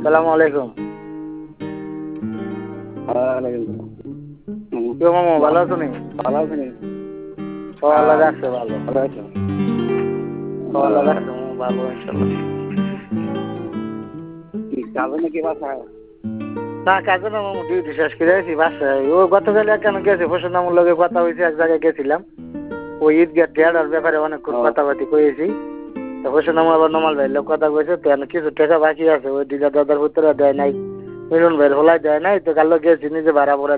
সালামু আলাইকুম। কেউ মামা ভালো আছো নি? ভালো আছেন? সবাই রাখছে ভালো। ভালো আছো? সবাই রাখছে ভালো ইনশাল্লাহ। যাবে নাকি বাসায়? না কাজে না মামু, ডিউটি শেষ করে আছি বাসায়। ও গতকাল কেন গেছে ফসলামুর লগে কথা হয়েছে, এক জায়গায় গেছিলাম। ওই ঈদগাহ টেয়ার ব্যাপারে অনেকক্ষণ কথাবার্তি কয়েছি। তো ফসলামু আবার নমাল ভাইয়ের লোক কথা কয়েছে, তো কিছু টাকা বাকি আছে, ওই দিদা দাদার উত্তরে দেয় নাই, মিলন ভাইয়ের হলাই দেয় নাই। তো কাল গেছি নিজে ভাড়া ভরা